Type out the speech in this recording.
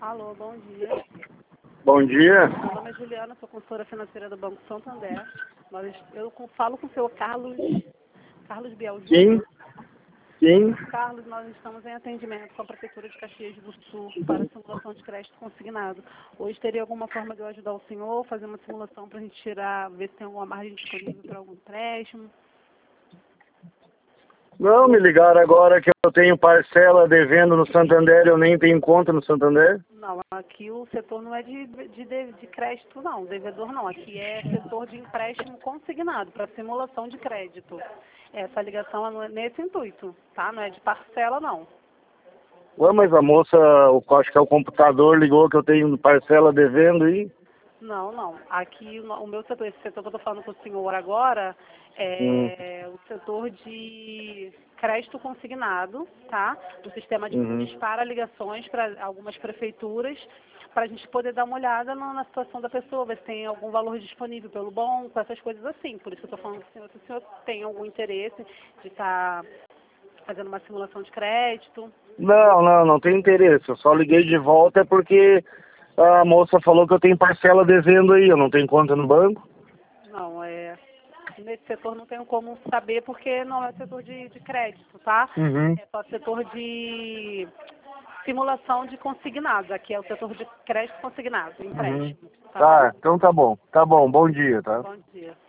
Alô, bom dia. Bom dia. Meu nome é Juliana, sou consultora financeira do Banco Santander. Eu falo com o senhor Carlos Biel Sim, Júnior. sim. Carlos, nós estamos em atendimento com a Prefeitura de Caxias do Sul para simulação de crédito consignado. Hoje teria alguma forma de eu ajudar o senhor, fazer uma simulação para a gente ver se tem alguma margem disponível para algum empréstimo? Não, me ligaram agora que eu tenho parcela devendo no Santander, eu nem tenho conta no Santander. Não, aqui o setor não é de crédito não, devedor não. Aqui é setor de empréstimo consignado, para simulação de crédito. Essa ligação é nesse intuito, tá? Não é de parcela não. Ué, mas a moça, acho que é o computador, ligou que eu tenho parcela devendo e... Não, não. Aqui o meu setor, esse setor que eu estou falando com o senhor agora, é o setor de crédito consignado, tá? Do sistema de dispara ligações para algumas prefeituras, para a gente poder dar uma olhada na situação da pessoa, ver se tem algum valor disponível pelo banco, essas coisas assim. Por isso que eu estou falando com o senhor, se o senhor tem algum interesse de estar fazendo uma simulação de crédito. Não tem interesse. Eu só liguei de volta porque a moça falou que eu tenho parcela devendo aí, eu não tenho conta no banco. Não, nesse setor não tenho como saber porque não é setor de crédito, tá? É só setor de simulação de consignado. Aqui é o setor de crédito consignado, empréstimo. Tá bom? Tá, então tá bom. Tá bom, bom dia, tá? Bom dia.